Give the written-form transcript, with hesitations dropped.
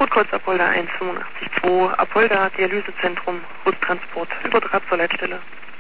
Rotkreuz Apolda 185-2, Apolda Dialysezentrum, Rücktransport, Übertrag zur Leitstelle.